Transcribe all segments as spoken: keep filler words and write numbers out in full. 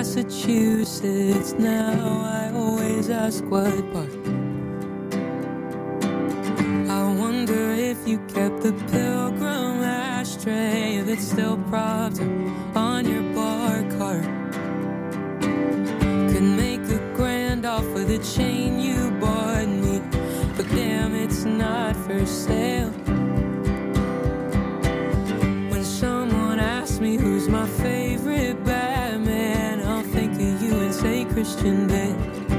Massachusetts. Now I always ask what part. I wonder if you kept the Pilgrim ashtray, if it's still propped up on your bar cart. Could make a grand off of the chain you bought me, but damn, it's not for sale. When someone asks me who's my favorite Batman, I'll think of you and say Christian Bale.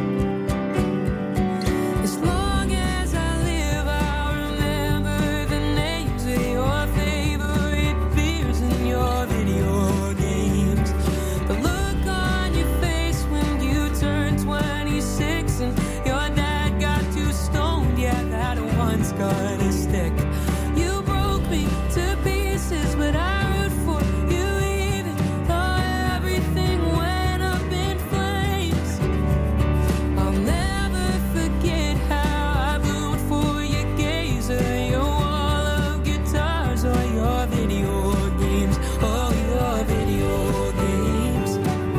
As long as I live, I'll remember the names of your favorite beers and your video games. The look on your face when you turn twenty-six and your dad got too stoned, yeah, that once got a stick. You broke me to pieces, but I root for you even though everything went up in flames. I'll never forget how I bloomed for your gaze, or your wall of guitars, or your video games, oh, your video games,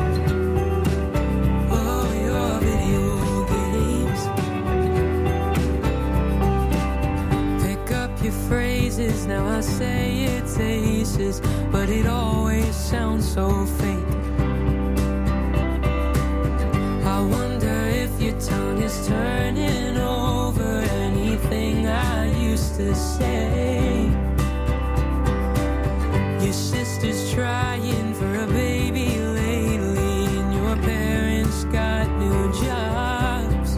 oh, your video games. Pick up your phrases, now I say it's aces, but it always sounds so fake. I wonder if your tongue is turning over anything I used to say. Your sister's trying for a baby lately, and your parents got new jobs.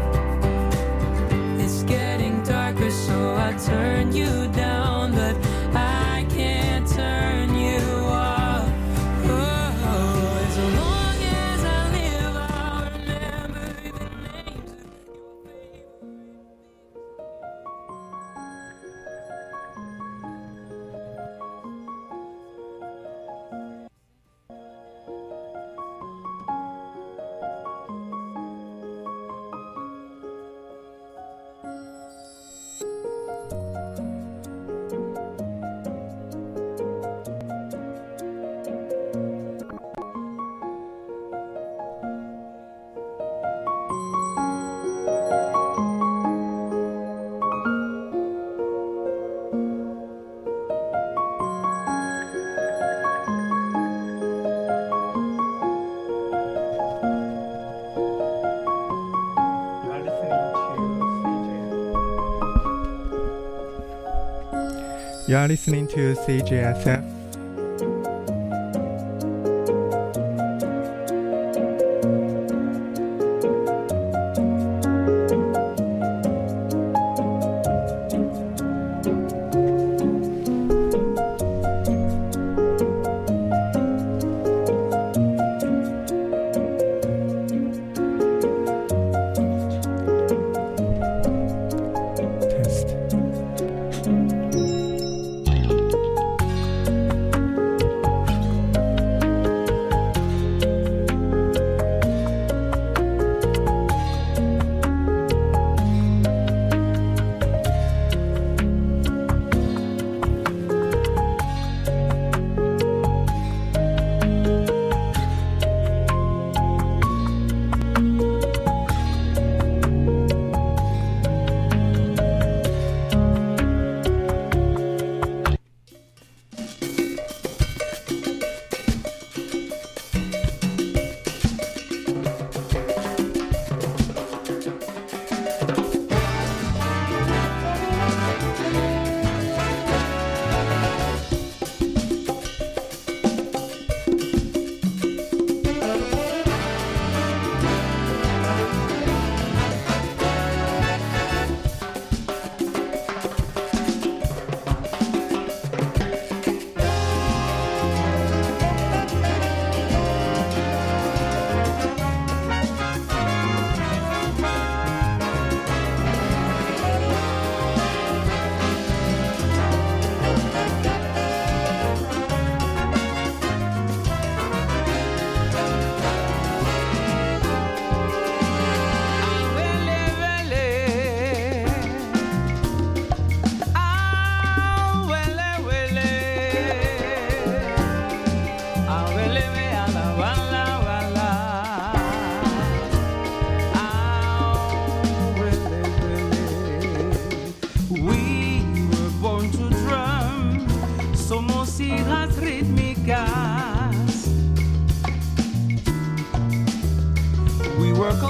It's getting darker, so I turn you down, but I can't turn you off. Oh, as long as I live, I'll remember the names of your favorite. You are listening to C J S F. Test.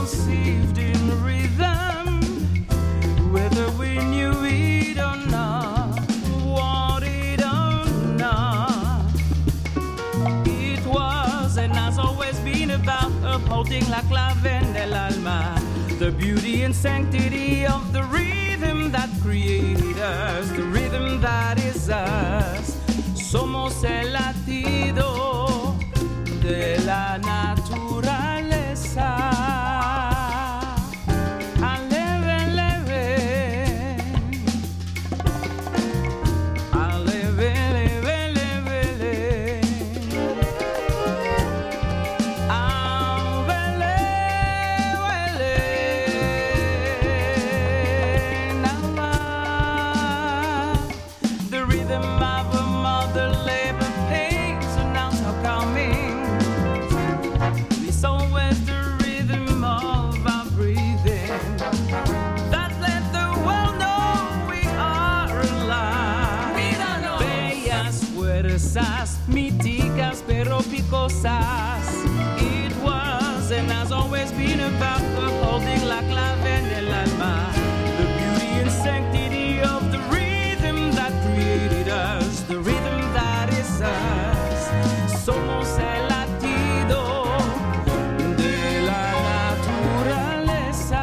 conceived in rhythm, whether we knew it or not, wanted or not. It was and has always been about upholding la clave del alma, the beauty and sanctity of the rhythm that created us, the rhythm that is us. Somos el latido de la naturaleza. Aleve, leve. Aleve, leve, leve, leve. Alvele, wele. Nama. The rhythm of a mother labor pains, so now so coming. It's always the rhythm of our breathing that let the world know we are alive. Bellas fuerzas, míticas pero picosas. It was and has always been about upholding la clave del alma, the beauty and sanctity of the rhythm that created us, the rhythm that is us. Somos el latido de la naturaleza.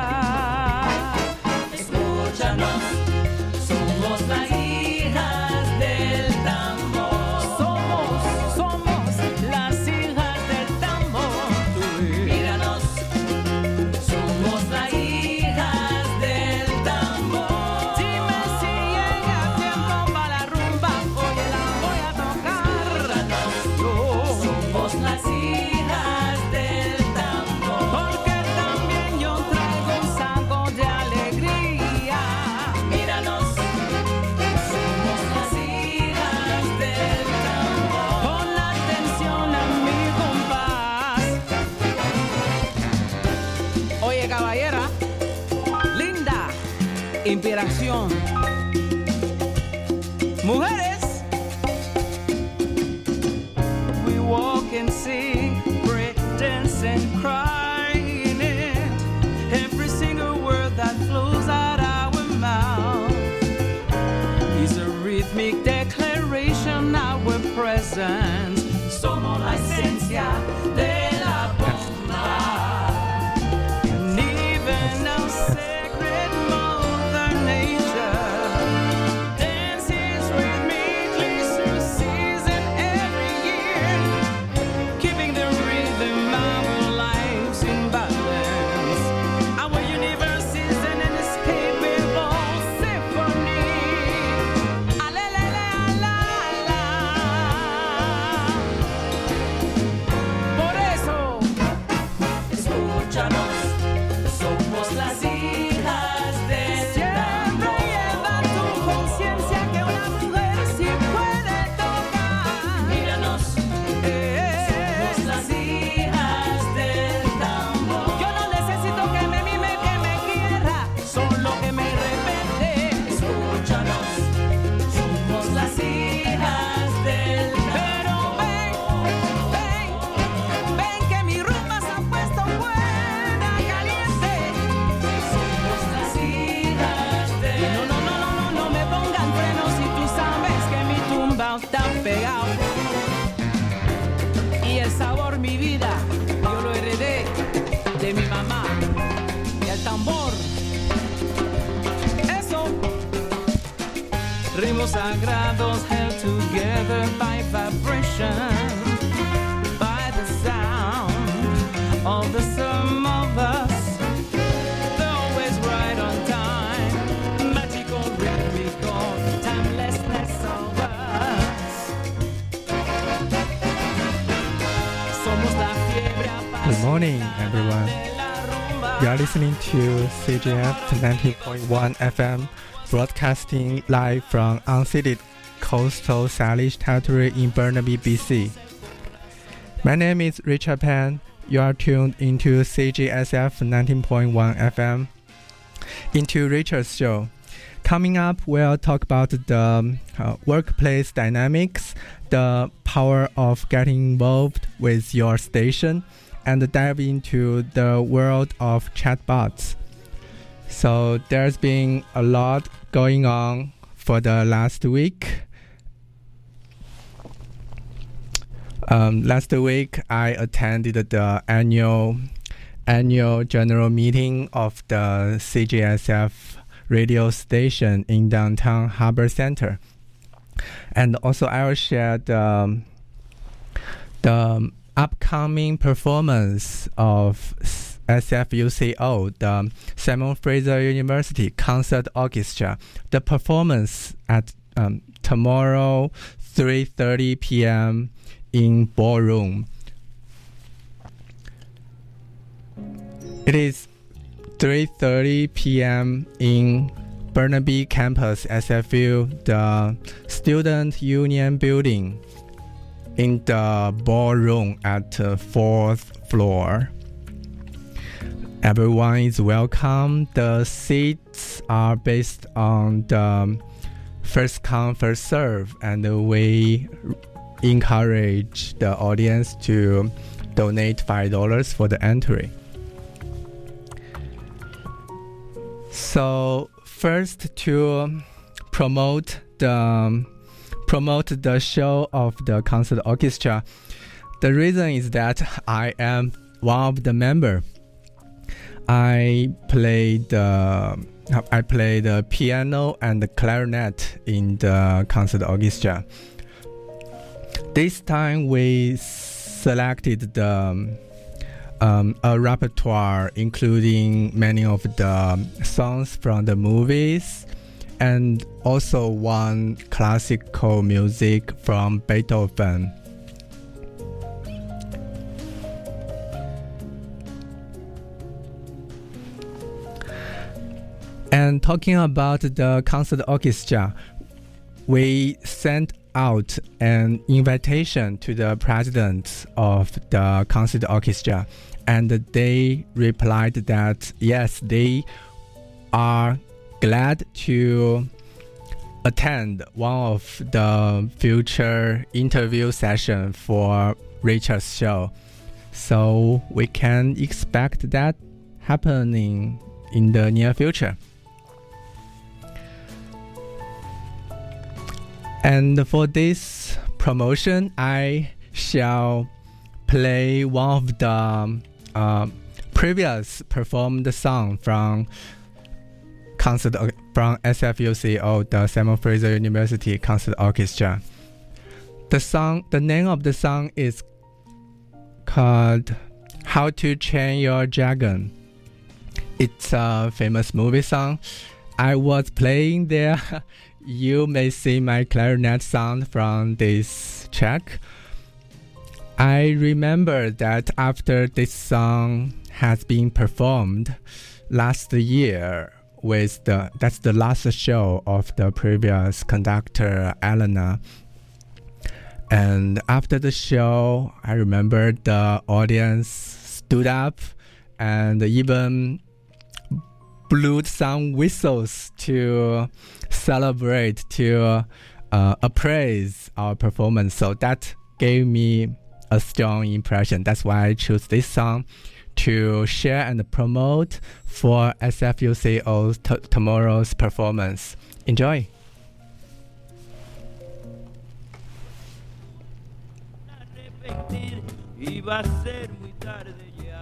Escúchanos, somos las hijas del tambor. Somos, somos las hijas del tambor. Míranos, somos las hijas del tambor. Dime si llega tiempo para la rumba, hoy la voy a tocar. Yo, somos las hijas del tambor, porque también yo traigo un saco de alegría. Míranos, somos las hijas del tambor. Pon atención a mi compás. Oye, caballera, linda, inspiración. Mujeres, we walk and sing, pray, dance and cry in it. Every single word that flows out our mouth is a rhythmic declaration, our presence. Somos la esencia de la bomba. And even our sacred mother nature dances rhythmically through season every year, keeping the rhythm of our lives in balance. Our universe is an inescapable symphony. Alelele, ala, ala. Por eso, escúchanos, somos las hijas del siempre lleva tu conciencia que una mujer sí puede tocar. Míranos, somos las hijas del tambor. Yo no necesito que me mime, que me quiera, solo que me respete. Escúchanos, somos las hijas del tambor. Pero ven, ven, ven que mi rumba se ha puesto buena, caliente. Somos las hijas del y no, no, no, no, no, no me pongan frenos si tú sabes que mi tumba está pegado. Y el sabor, mi vida, yo lo heredé de mi mamá. Y el tambor, eso. Ritmos sagrados held together by vibration, by the sound of the sum of us. They're always right on time, magical, rhythmical, timelessness of us. Somos la fiebre Good morning, everyone. de la rumba. You are listening to C J F ninety point one F M, broadcasting live from unceded coastal Salish territory in Burnaby, B C. My name is Richard Pan. You are tuned into C J S F nineteen point one F M. Into Richard's show. Coming up, we'll talk about the uh, workplace dynamics, the power of getting involved with your station, and dive into the world of chatbots. So there's been a lot going on for the last week. Um, last week, I attended the annual annual general meeting of the C J S F radio station in downtown Harbor Center. And also I will share the, the upcoming performance of S F U C O, the Simon Fraser University Concert Orchestra. The performance at um, tomorrow, three thirty p.m. in Ballroom. It is three thirty p.m. in Burnaby Campus, S F U, the Student Union Building, in the ballroom at the fourth floor. Everyone is welcome. The seats are based on the first come, first serve, and we encourage the audience to donate five dollars for the entry. So first, to promote the promote the show of the concert orchestra, the reason is that I am one of the members. I play the I play the piano and the clarinet in the concert orchestra. This time we selected the um, a repertoire including many of the songs from the movies and also one classical music from Beethoven. And talking about the concert orchestra, we sent out an invitation to the president of the concert orchestra, and they replied that yes, they are glad to attend one of the future interview session for Richard's show. So we can expect that happening in the near future. And for this promotion, I shall play one of the uh, previous performed song from concert from S F U C O, the Simon Fraser University Concert Orchestra. The song, the name of the song is called "How to Train Your Dragon." It's a famous movie song. I was playing there. You may see my clarinet sound from this track. I remember that after this song has been performed last year with the that's the last show of the previous conductor Elena. And after the show, I remember the audience stood up and even blew some whistles to celebrate, to uh, appraise our performance. So that gave me a strong impression. That's why I chose this song to share and promote for S F U C O's t- tomorrow's performance. Enjoy! Iba a ser muy tarde ya.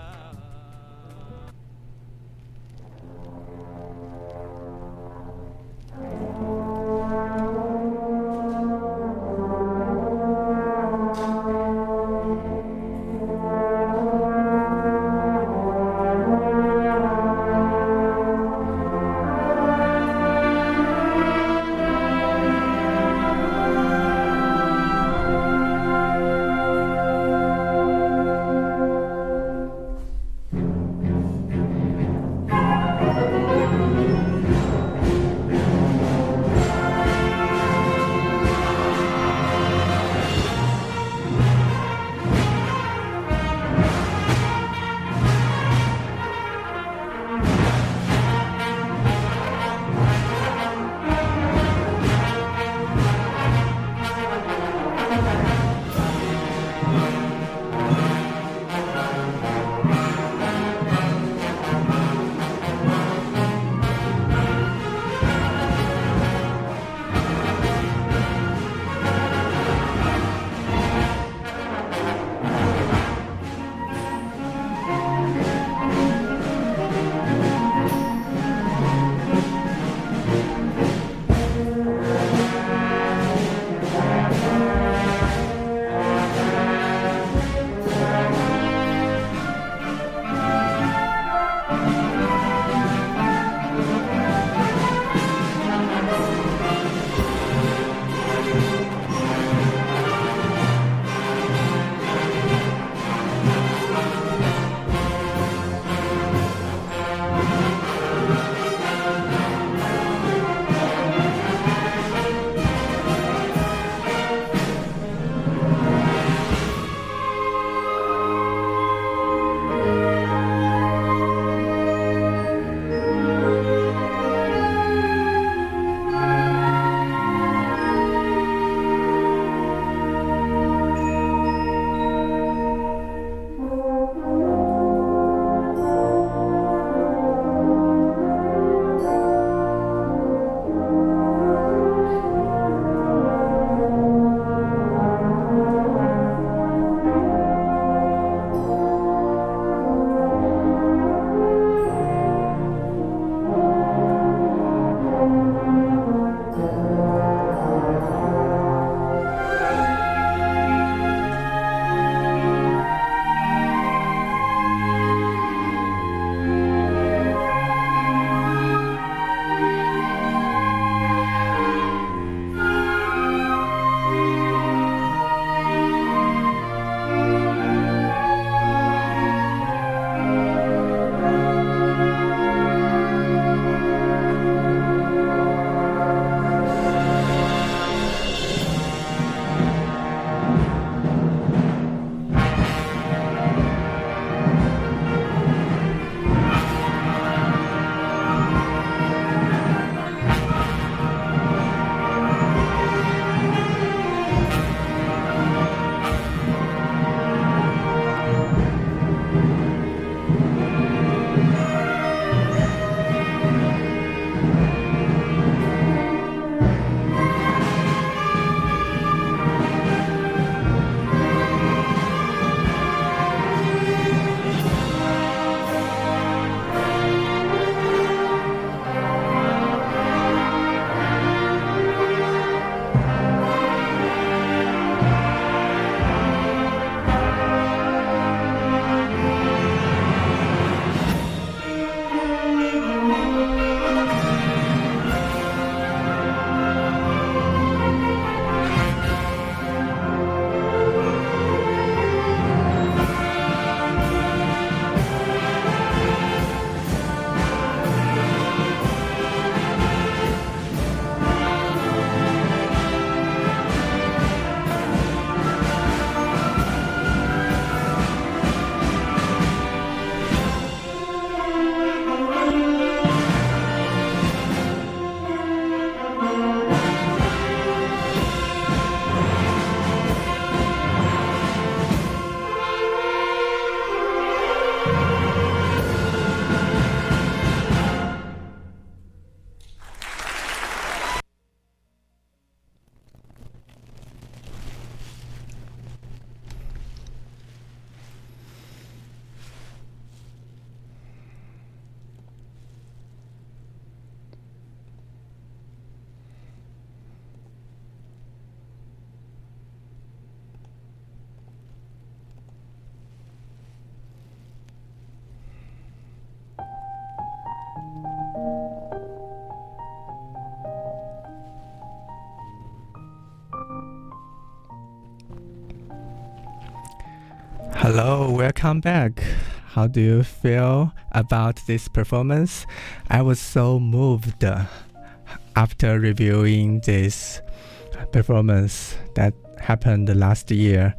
Hello, welcome back. How do you feel about this performance? I was so moved after reviewing this performance that happened last year.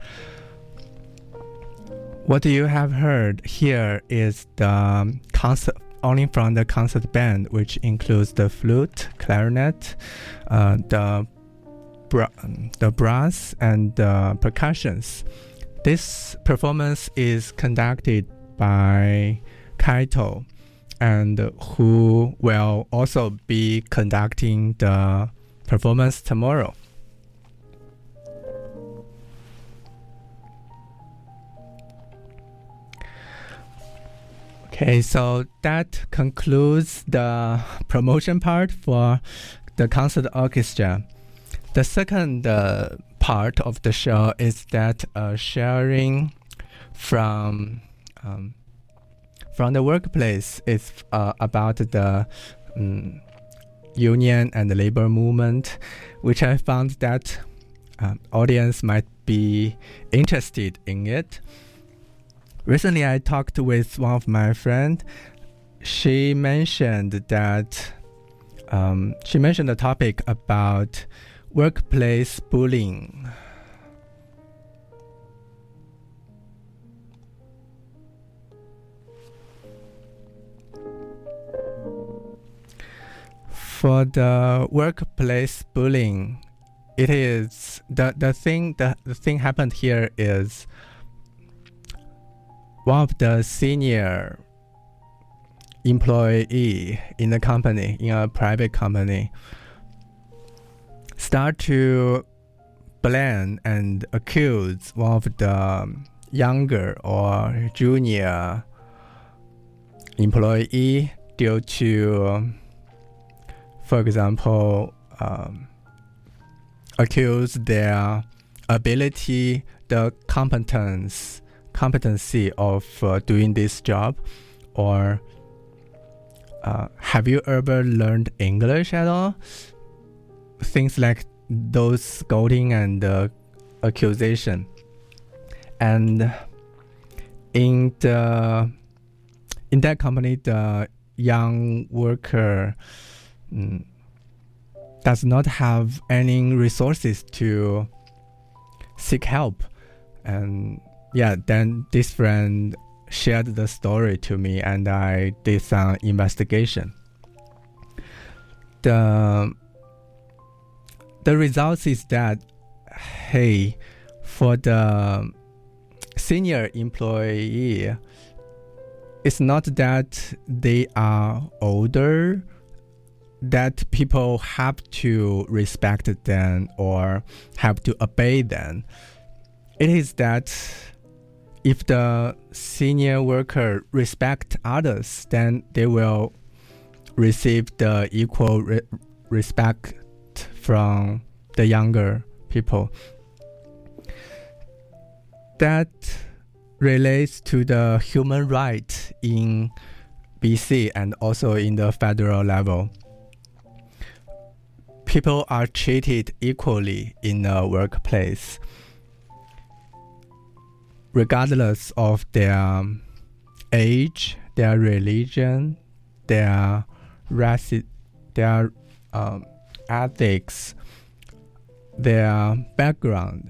What you have heard here is the concert, only from the concert band, which includes the flute, clarinet, uh, the bra- the brass, and the percussions. This performance is conducted by Kaito, and who will also be conducting the performance tomorrow. Okay, so that concludes the promotion part for the concert orchestra. The second uh, part of the show is that uh, sharing from um, from the workplace is uh, about the um, union and labor movement, which I found that uh, audience might be interested in it. Recently, I talked with one of my friends. She mentioned that um, she mentioned a topic about workplace bullying. For the workplace bullying, it is the the thing the, the thing happened here is one of the senior employee in the company, in a private company, start to blame and accuse one of the younger or junior employee due to, for example, um, accuse their ability, the competence, competency of uh, doing this job, or uh, have you ever learned English at all? Things like those scolding and uh, accusation. And in the in that company, the young worker mm, does not have any resources to seek help. And yeah, then this friend shared the story to me, and I did some investigation. The the results is that, hey, for the senior employee, it's not that they are older, that people have to respect them or have to obey them. It is that if the senior worker respect others, then they will receive the equal re- respect from the younger people. That relates to the human right in B C and also in the federal level. People are treated equally in the workplace, regardless of their age, their religion, their race, their um, ethics, their background.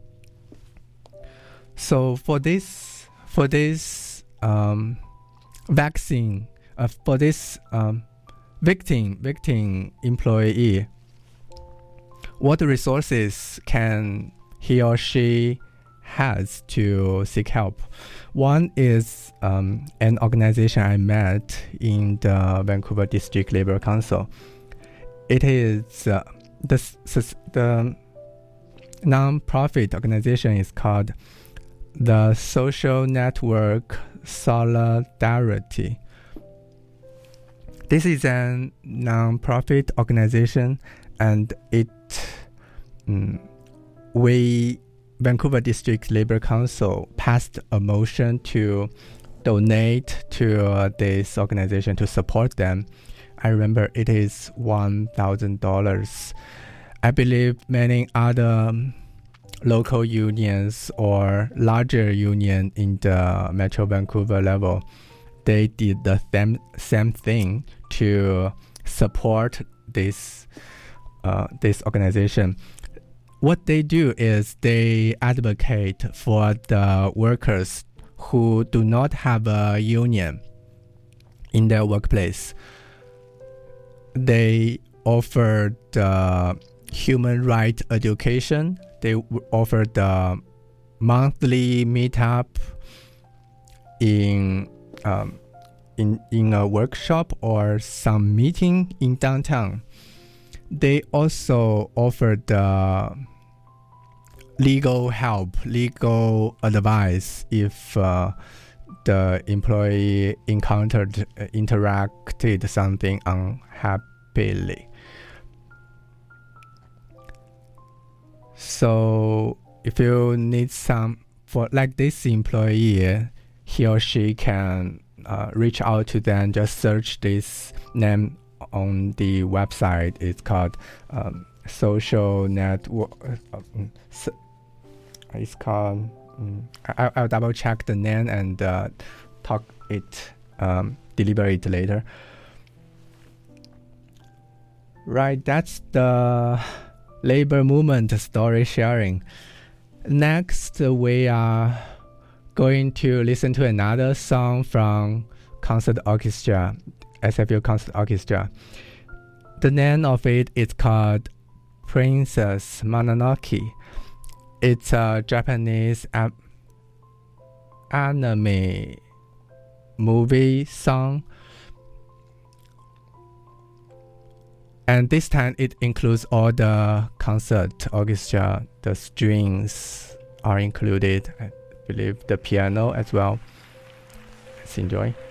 So for this, for this um, vaccine, uh, for this um, victim, victim employee, what resources can he or she has to seek help? One is um, an organization I met in the Vancouver District Labor Council. It is uh, the the non-profit organization is called the Social Network Solidarity. This is a non-profit organization, and it um, we Vancouver District Labor Council passed a motion to donate to uh, this organization to support them. I remember it is one thousand dollars. I believe many other local unions or larger union in the Metro Vancouver level, they did the same, same thing to support this uh, this organization. What they do is they advocate for the workers who do not have a union in their workplace. They offer the human rights education. They offer the monthly meetup in um, in in a workshop or some meeting in downtown. They also offer the legal help, legal advice if uh, the employee encountered, uh, interacted something unhappily. So if you need some, for like this employee, he or she can uh, reach out to them, just search this name on the website. It's called um, Social Network. Uh, so it's called, um, I, I'll double check the name and uh, talk it, um, deliver it later. Right, that's the labor movement story sharing. Next, we are going to listen to another song from Concert Orchestra, S F U Concert Orchestra. The name of it is called Princess Mononoke. It's a Japanese a- anime movie song. And this time it includes all the concert orchestra. The strings are included. I believe the piano as well. Let's enjoy.